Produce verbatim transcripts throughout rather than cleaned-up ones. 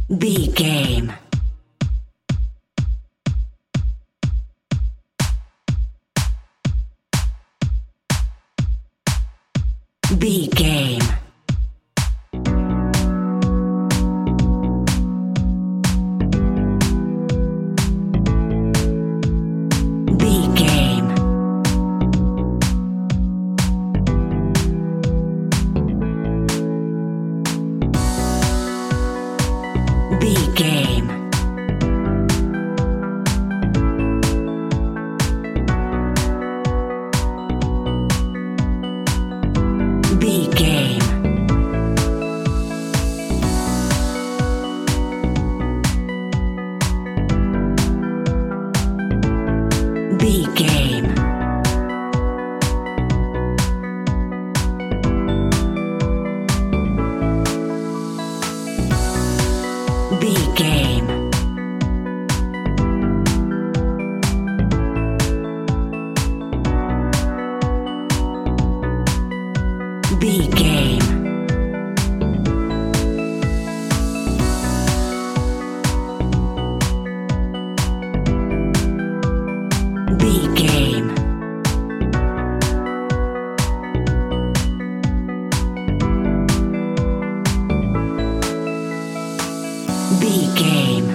B game. B game. B game. B game. B game. B game. B game. B game. B game. B game.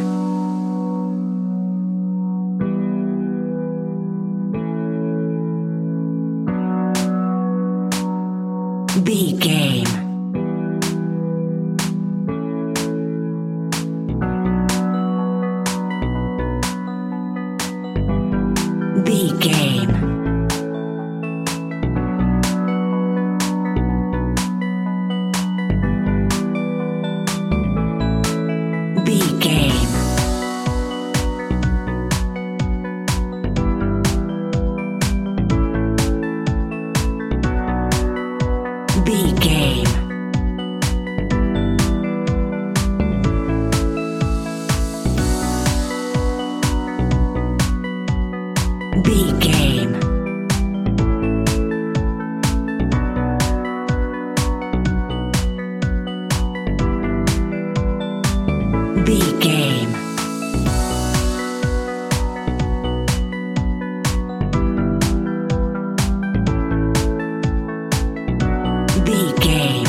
B game. B game. B game. B game. B game. B game. B game.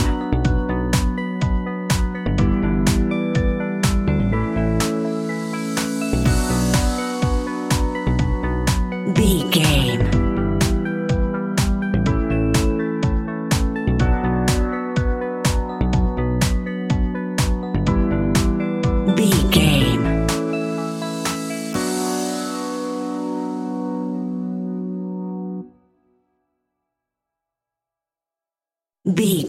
B game. B game. B